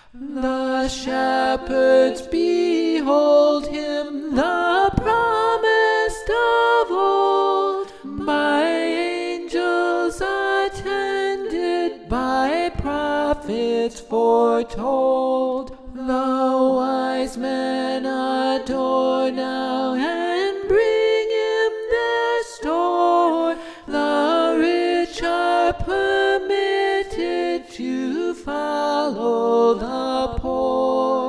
The shepherds behold him, the promised of old, by angels attended, by prophets foretold. The wise men adore now and bring him their store. The rich are permitted to follow the poor.